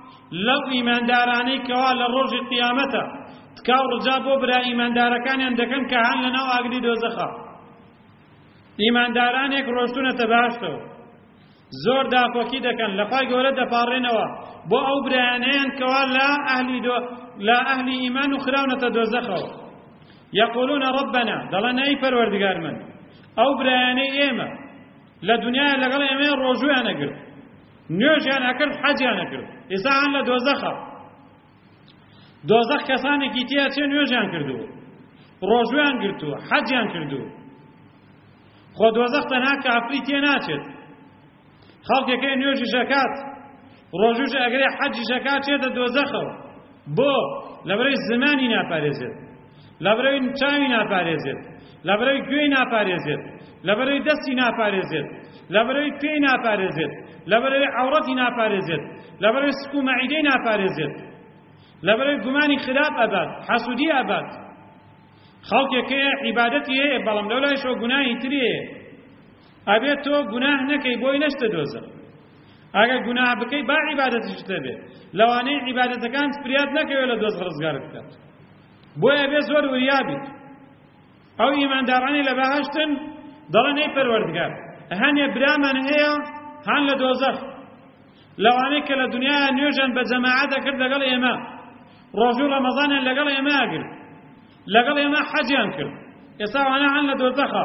لەو ئیماندارانەی کەوا لە ڕۆژی قیامەتە تکاو ڕجا بۆ برا ئیماندارەکانیان دەکەن کە هەن لەناو ئاگری دۆزەخە. ئیماندارانێک ڕۆشتونەتە باشتەوە، زۆر داکۆکی دەکەن، لە خوای گەورە دەپاڕێنەوە بۆ ئەو برایانەیان کەوا لە ئەهلی ئیمان و خراونەتە دۆزەخەوە. یەقولون ربنا، دەڵێن ئەی پەروەردگارمان، ئەو برایانەی ئێمە لە دنیای لەگەڵ ئێمە ڕۆژویان نەگرت، نوێژیان ئەکرد، حەجیان نەکرد، ئێستا هەن لە دۆزەخە. دۆزەخ کەسانێکی تیا چێ نوێژیان کردووە، ڕۆژویان گرتووە، حەجیان کردووە. خۆ دۆزەخ تەنها کافری تێ ناچێت، خەڵکێکەی نوێژی شەکات، ڕۆژوش ئەگەرێ حەجی شەکات چێتە دۆزەخەوە. بۆ لەبەرەوەی زمانی ناپارێزێت، لەبەرەوەی چاوی ناپارێزێت، لەبەرەوەی گوێی ناپارێزێت، لەبەرەوەی دەستی ناپارێزێت، لەبەرەوەی پێی ناپارێزێت، لەبەرەوەی عەوڕەتی ناپارێزێت، لەبەرەوەی سک و مەعیدەی ناپارێزێت، لەبەرەوەی گومانی خراپ ئەبات، حەسوودی ئەبات. خەڵکێکەیە عیبادەتی هەیە بەڵام لەو لایشەوە گوناهی تری هەیە، ئەبێت تۆ گوناه نەکەی بۆی نەچتە دۆزەخ. ئەگەر گوناه بکەی با عیبادەتیش دەبێت، لەوانەیە عیبادەتەکان فریات نەکەوێت لە دۆزەخ ڕزگارت بکات. بۆیە بێ زۆر وریابیت. ئەو ئیماندارانی لە بەهەشتن دەڵێن ئەی پەروەردگار، هەنێ برامان هەیە هەن لە دۆزەخ، لەوانەیە کە لە دنیای نوێژیان بە جەماعەت دەکرد لەگەڵ ئێمە، ڕۆژوو ڕەمەزانیان لەگەڵ ئێمە ئەگرت، لەگەڵ ئێمە حەجیان کرد، ئێستا ئەوانە هەن لە دۆزەخە.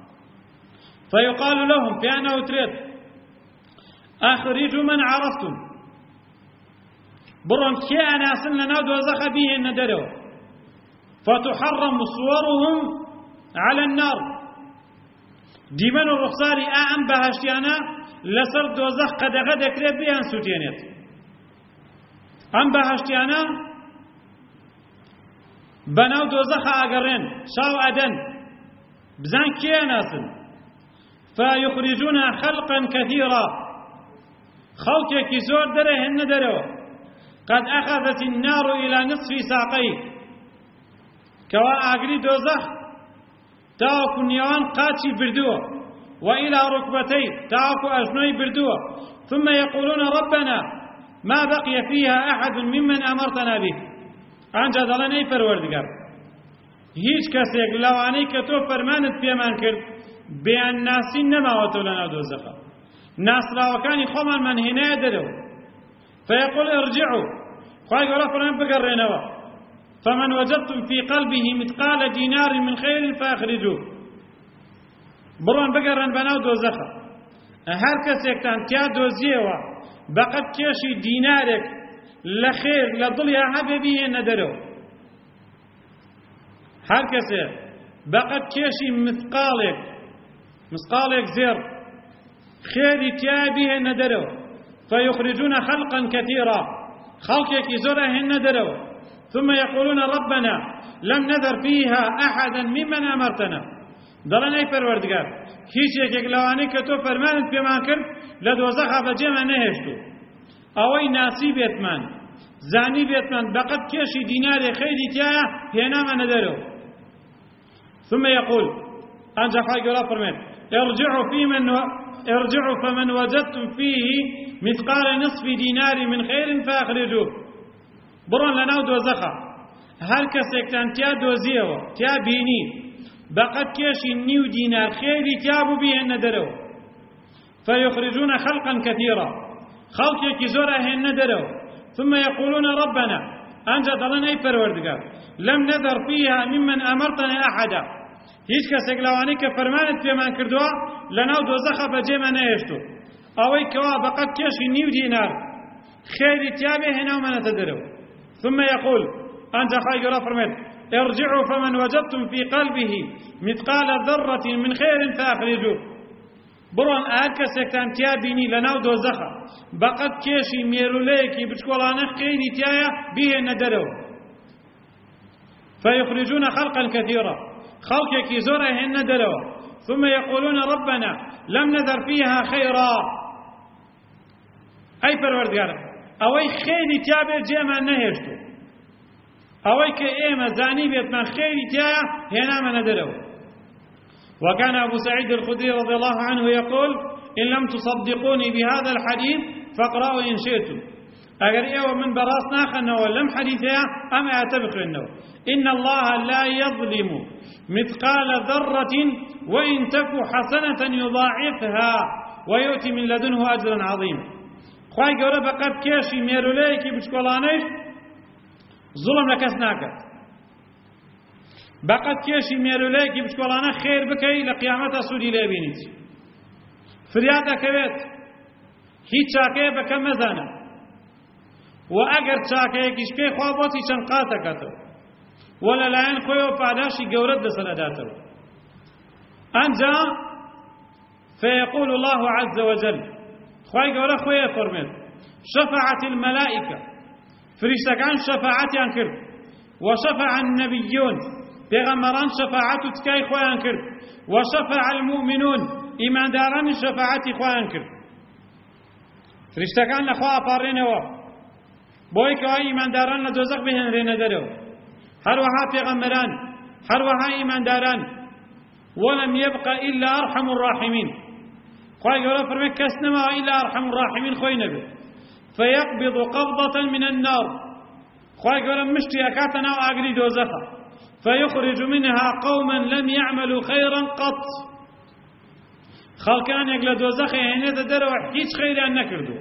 فيقال لهم بأنه تريد أخرجوا من عرفتم، برون كي أناسن لنا دوزخ به الندرو، فتحرم صورهم على النار. ديمن الرخصاري أعم بهشتيانا لسر دوزخ قد غدك ربيان سوتينيت، أم بهشتيانا بناو دوزخ أقرين شاو أدن بزان كي أناسن فيخرجون خلقا كثيرا، خلق زور درهن درو، قد أخذت النار إلى نصف ساقيه، كوا أقري دوزخ تاكو نيوان قاتشي بردوه، وإلى ركبتي تاكو أجنوي بردوه، ثم يقولون ربنا ما بقي فيها أحد ممن أمرتنا به. أنجا دلن أي پروردگار هیچ کەسێک لەوانەی کە تۆ فەرمانت پێمان کرد بێیان ناسی نەماوەتەوە لەناو دۆزەخە، ناسراوەکانی خۆمانمان هێنایە دەرەوە. فيقول ارجعوا، خوای گەورە فەرمێن بگەڕێنەوە، فمن وجدتم في قلبه مثقال دينار من خير فأخرجوه، بڕۆن بگەڕێن بەناو دۆزەخە، هەر کەسێکتان تیا دۆزیەوە بەقەد کێشی دینارێک لە خێر لە دڵیا هەبێ بهێنە دەرەوە. هەر کەسێک بەقەد کێشی مثقالێک زێر خێری تیا بهێنە دەرەوە، فيخرجون خلقا كثيرا، خلقێکی زۆر ئەهێنە دەرەوە، ثم يقولون ربنا لم نذر فيها أحدا ممن أمرتنا، دەڵێن ئەی پەروەردگار هیچ یەکێک لەوانەی کە تۆ فەرمانت پێمان کرد لە دۆزەخا بەجێمان نەهێشتووە، ئەوەی ناسی بێتمان زانی بێتمان بەقەد کێشی دینارێ خەیری تایە هێنامانە دەرەوە. ثم يقول أنجا خوای گەورە فەرمێن ارجعوا فمن وجدتم فيه مثقال نصف دينار من خير فأخرجوه، بڕۆن لەناو دۆزەخە، هەر کەسێکتان تیا دۆزیەوە تیا بینی بەقەد کێشی نیو دینار خێری تیا بوو بهێنە دەرەوە، فيخرجون خلقا كثيرا، خەڵکێکی زۆر ئەهێنە دەرەوە، ثم يقولون ربنا أنجا دەڵێن ئەی پەروەردگار لم نذر فيها ممن أمرتنا أحدا، هیچ کەسێک لەوانەی کە فەرمانت پێمان کردووە لەناو دۆزەخە بەجێمان نەهێشتووە، ئەوەی کەوا بەقەد کێشی نیو دینار خێری تیا بێ هێناومانەتە دەرەوە. ثم يقول أنجا خوای گەورە فەرمێت ارجعوا فمن وجدتم في قلبه مثقال ذرة من خير فأخرجوه، بڕۆن ئەر کەسێکتان تیا بینی لەناو دۆزەخە بەقەد کێشی مێرولەیەکی بچکۆڵانە خێری تایە بهێنە دەرەوە، فيخرجون خلقا كثيرا، خەڵکێکی زۆر ئەهێنە دەرەوە، ثم يقولون ربنا لم نذر فيها خيرا، ئەی پەروەردگارە ئەوەی خێری تیا بێت جێمان نەهێشتووە، ئەوەی کە ئێمە زانی بێتمان خێری تایە هێنامانە دەرەوە. وكان أبو سعيد الخدري رضي الله عنه يقول إن لم تصدقوني بهذا الحديث فاقرأوا إن شئتم، ئەگەر ئێوە من بەڕاست ناخەنەوە لەم حەدیثەیە ئەم ئاەتە بخوێنەوە إن الله لا يظلم مثقال ذرة وإن تك حسنة يضاعفها ويؤتي من لدنه أجرا عظيما خوای گەورە بەقەد کێشی مێرولەیەکی بچکۆڵانەیش زوڵم لە کەس ناکات بەقەد کێشی مێرولەیەکی بچکۆڵانە خێر بکەی لە قیامەتە سوودی لێبینیت فریاد دەکەوێت هیچ چاکەیە بەکەم مەزانە و ئەگەر چاکەیەکیش پێی خوا بۆتی چەند قات دەکاتەوە و لەلایەن خۆیەوە پاداشی گەورەت دەسەرداتەوە ئەنجا فيقول الله عز وجل خوای گەورە خۆیە فەرمێت شفعت الملائكة فریشتەکان شەفاعەتیان کرد وشفع النبيون پێغەمبەران شەفاعەت و تکای خۆیان کرد وشفع المؤمنون ئیماندارانی شەفاعەتی خۆیان کرد فریشتەکان لەخوا ئەپاڕێنەوە بۆی کەوا ئیمانداران لە دۆزەق بهێنرێنە دەرەوە هەروەها پێغەمبەران هەروەها ئیمانداران ولم يبق إلا أرحم الراحمين خوای گەورە فەرمێت کەس نەماوە إلا أرحم الراحمين خۆی نەبێت فيقبض قبضة من النار خوای گەورە مشتی ئەکاتە ناو ئاگری دۆزەخە فيخرج منها قوما لم يعملوا خيرا قط خەڵکانێک لە دۆزەخە هێنێتە دەرەوە هیچ خەیریان نەکردووە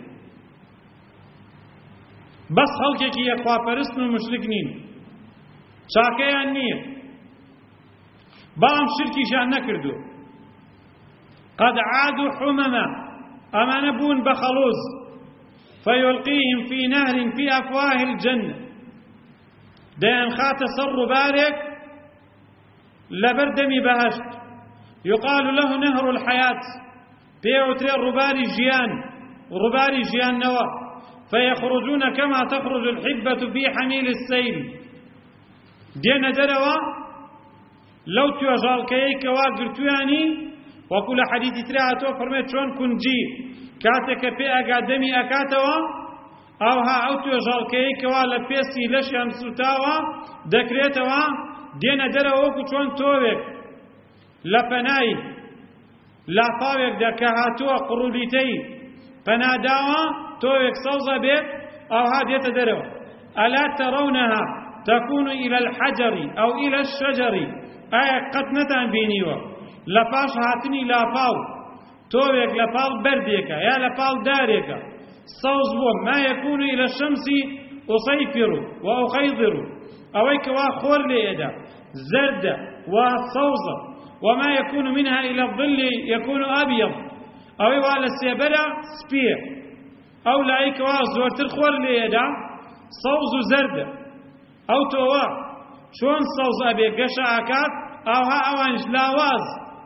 بەس خەڵکێکی یەکخواپەرستن و مشرک نین چاکەیان نییە بەڵام شرکیشان نەکردووە قد عادوا حمما ئەمانە بوون بە خەڵوز فيلقيهم في نهر في أفواه الجنة دەیان خاتە سەر ڕووبارێک لەبەر دەمی بەهەشت يقال له نهر الحياة بيوتري رباري جيان نوا فيخرجون كما تخرج الحبة في حميل السيل دين دروا لو تيجال كيك واقرتواني وكل حديث تراعتو فرميت شون كنجي كاتك في أقادمي أكاتوا أو ها أو تيجال كيك ولا بيسي لشان سوتاوا دكريتوا دين دروا وكشون توبك لپنای لاپاوێک دەکە هاتووە قڕولیتەی پەناداوە تۆوێک سەوزە بێت ئەوها دێتە دەرەوە ئەلا تەڕەونەها تەکون إلى الحجر أو إلى الشجر ئایا قەت نەتان بینیوە لە پاش هاتنی لاپاو تۆوێک لە پاڵ بەردێکە یا لە پاڵ دارێکە سەوز بووە ما يكون إلى الشمس أصيفر وأخيضر ئەوەی کەوا خۆر لێدا زەردە و سەوزە وما يكون منها إلى الظل يكون أبيض أو على السيبرة سبيع أو لايك وازورتر خور ليدا صوز زرد أو توا شون صوز أبي قشا أكاد أو ها أوانش لاواز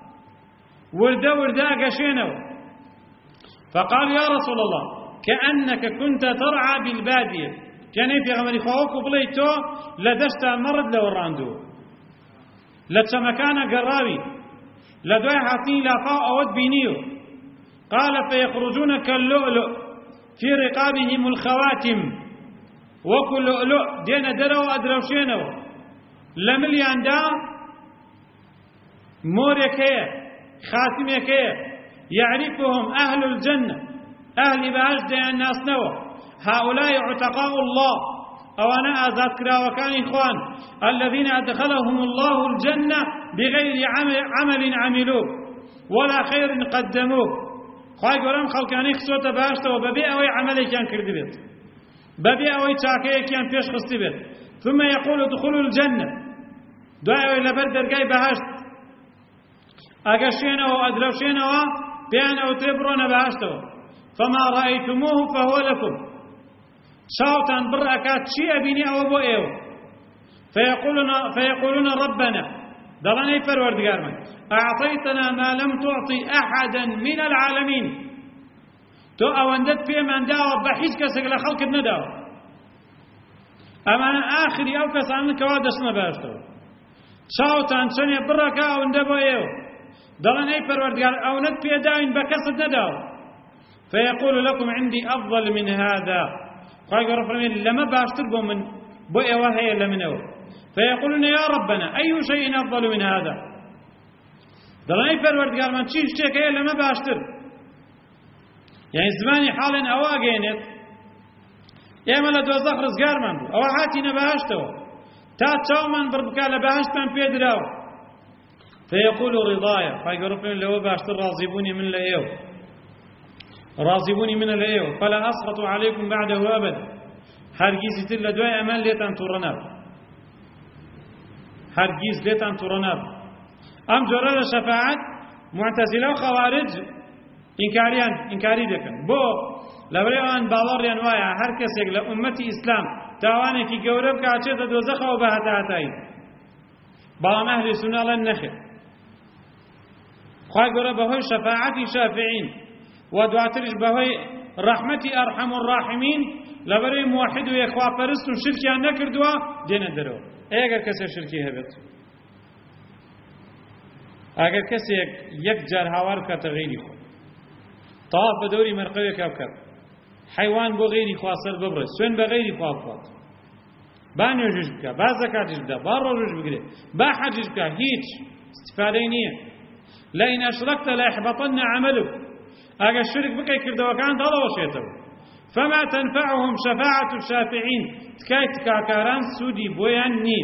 وردا قشينو فقال يا رسول الله كأنك كنت ترعى بالبادية كان في غمري خوك بليتو لدشت مرد لو راندو لتشمكان قراوي لدوي حاطين لافاو أود بينيو قال فيخرجون كاللؤلؤ في رقابهم الخواتم وكل لؤلؤ دين درو أدروشينو لمليان دا موريكيه خاتميكيه يعرفهم أهل الجنة أهل بهاج دي الناس نوى هؤلاء عتقاء الله أو أنا أزاد كرا وكان إخوان الذين أدخلهم الله الجنة بغير عمل عملوه ولا خير قدموه خواهي قولهم خلقاني خسوة باشته وببيع أوي عملي كان كردبت ببيع أوي تاكي كان فيش خستبت ثم يقول ادخلوا الجنة دعا أوي لبرد درقاي بهاشت أقشينا وأدلوشينا بيان أو تبرون بهاشته فما رأيتموه فهو لكم شاوتان برأكات شيء بيني أو أبو إيو فيقولون ربنا دلني فروردگار من أعطيتنا ما لم تعطي أحدا من العالمين تو أوندت في من داوة بحيث كسك لخلق النداوة أما أنا آخري أو كسان كوادسنا باشتو شاوتان شنيا برأكا أوندبو إيو دلني فروردگار أوندت في داوين بكسد نداوة فيقول لكم عندي أفضل من هذا قال رفرمين لما باشتر من بؤي وهي لمنه فيقولون يا ربنا أي شيء أفضل من هذا دلني فرورد قال من شيء اشتيك هي لما باشتر يعني زماني حالا أواقينت ئێمە لە دۆزەخ ڕزگارمان بوو ئەوە هاتینە بەهەشتەوە تا چاومان بڕ بکات لە بەهەشتمان پێدراوە فيقول رضايا فيقولون لو باشتر راضيبوني من لأيو راضيبوني من لأيو فلا أسخط عليكم بعده أبدا هرگيز تلا دواء أمان ليتان ترناب هرگيز ليتان ترناب أم جرد شفاعة معتزلة وخوارج إنكاري دكن بو لبريان باوريان وايا هر كسيك لأمتي إسلام تاواني كي قورب كاچه دوزخ وبهتا هتاين بلام أهل سنة لن نخير خواهي قرأ بهوي شفاعتي شافعين ودواترش بهوي رحمتي أرحم الراحمين لبري موحد ويخوا پرست شركي نكردوا دين درو اگر كسي شركي هبت اگر كسي يك جار هاوار كتغيري خو طواف بدوري مرقوي كوكب حيوان بو غيري خواصر ببرز سوين بغيري خوافات با نوجوش بكا با زكاتش بدا با روجوش بكري با حجش بكا هيج استفاده نيه لئن أشركت ليحبطن عملك أجا الشرك بك كردوا كان هذا وشيته فما تنفعهم شفاعة الشافعين تكايت كاكاران سودي بويان نيل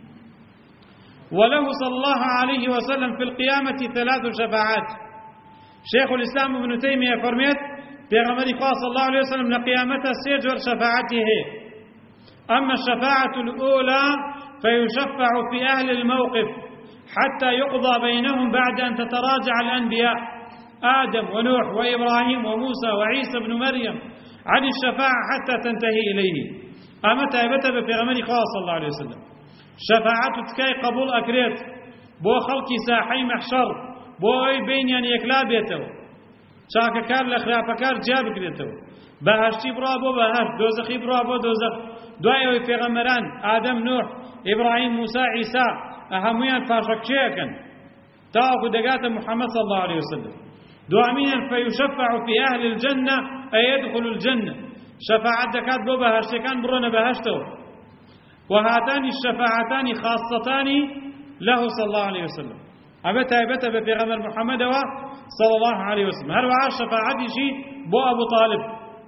وله صلى الله عليه وسلم في القيامة 3 شفاعات شيخ الإسلام ابن تيمية فرميت بيغمر صلى الله عليه وسلم لقيامته سيجر شفاعته أما الشفاعة الأولى فيشفع في أهل الموقف حتى يقضى بينهم بعد أن تتراجع الأنبياء آدم ونوح وإبراهيم وموسى وعيسى بن مريم عن الشفاعة حتى تنتهي إليه أما تايبته بفغمر صلى الله عليه وسلم شفاعة تكاي قبول أكريت بو خلقي ساحي محشر بو أي بين يعني يكلابيته شاك كار لخرافة كار جاب كريته بهشتي برابو بهشت دوزخي برابو دوزخ دعاء فغمران آدم نوح إبراهيم موسى عيسى أهميان فاشكشيكن تاخذ دقات محمد صلى الله عليه وسلم دواميا فيشفع في أهل الجنة أي يدخل الجنة شفاعة دكات بو بهشتكان برنا بهشتو وهاتان الشفاعتان خاصتان له صلى الله عليه وسلم أبتا يبتا بفغمر محمد صلى الله عليه وسلم هل وعى الشفاعة شيء بو أبو طالب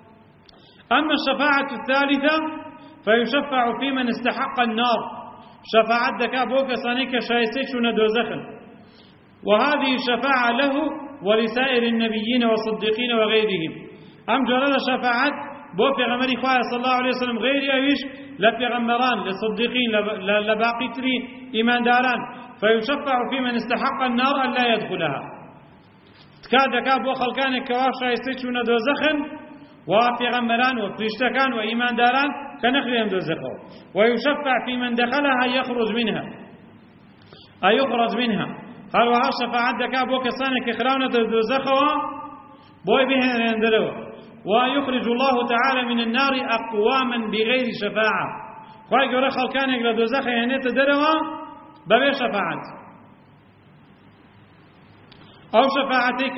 أما الشفاعة الثالثة فيشفع في من استحق النار شفاعة دكا بوك صانيك شايسيك دوزخن وهذه الشفاعة له ولسائر النبيين والصديقين وغيرهم أم جرد شفاعة بو پیغمبری خواه صلى الله عليه وسلم غير أويش لپیغمبران لصديقين لباقي تري إيمان داران فيشفع في من استحق النار أن لا يدخلها تكاد كابو خلقان كواف شايسيك دوزخن وپیغمبران وفرشتكان وإيمان داران كنخلهم دوزخه ويشفع في من دخلها يخرج منها أي يخرج منها قال وها شفاعة دكا بو كسانه كخراونه دوزخه بوي بهن يندروا ويخرج الله تعالى من النار أقواما بغير شفاعة خواهي قرأ خلقانك لدوزخه ينيت دروا بغير شفاعة أو شفاعتك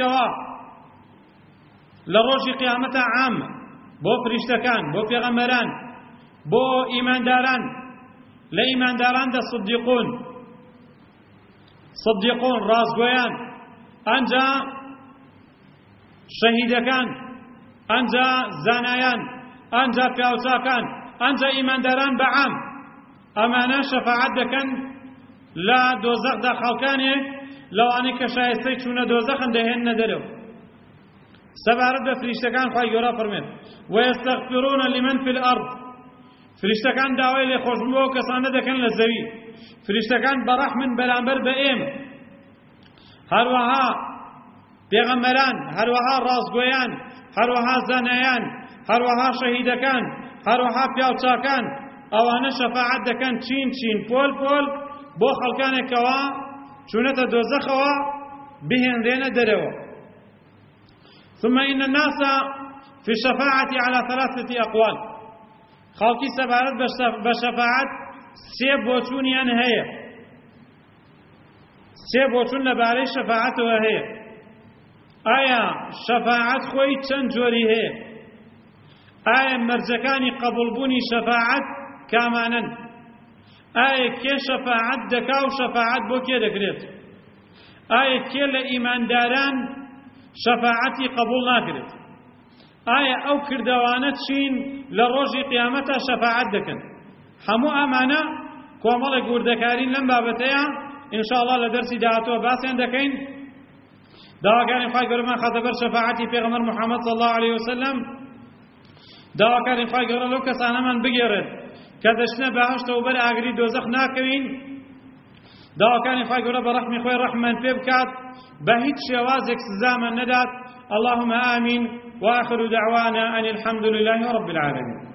لروج قيامة عامة بو فرشتكان بو پیغمبران بو إيمان داران لا إيمان داران دا صديقون رازقويان أنجا شهيدكان أنجا زانايان أنجا بيوتاكان أنجا إيمان داران بعام أمانا شفاعت دكان لا دوزخ دا خلقاني لو أنك شايستيك شونا دوزخن دهن ندرو سبارت بفرشتكان خواهي يورا فرمين ويستغفرون لمن في الأرض فرشتكان داوي لخوشمو كسانه دكان للزوي فرشتكان برحمن بلانبر بئيم هروها پیغمبران هروها رازگویان هروها زانایان هروها شهیدکان هروها پیاوچاکان اوانه شفاعت دکان چین پول بو خلقان کوا چونت دوزخوا بهن دين دروا ثم إن الناس في الشفاعة على 3 أقوال خلقي سبارت بشفاعت سيب بوچونيان هي سيب بوچون لباري شفاعت وهي آية شفاعت خوي چند جوري هي آية مرجكاني قبول بوني شفاعت كامانا آية كي شفاعت دكاو شفاعت بو كي دكريت آية كي لإيمان داران شفاعتي قبول ناكرت ئایا ئەو کردەوانە چین لە ڕۆژی قیامەتە شەفاعەت دەکەن. هەموو ئەمانە کۆمەڵێک وردەکارین لەم بابەتەیە ئینشاءالله لە دەرسی داهاتووە باسییان دەکەین. داواکارین خوای گەورەمان خاتە بەر شەفاعەتی پێغەمبەر محەممەد صلی الله عليه وسلم. داواکارین خوای گەورە لەو کەسانەمان بگێڕێت کە دەچنە بەهەشتەوە بەر ئاگری دۆزەخ ناکەوین. داواکارین خوای گەورە بە ڕەحمی خۆی ڕەحمان پێ بکات، بە هیچ شێوازێک سزامان نەدات. اللهم آمين وآخر دعوانا أن الحمد لله رب العالمين.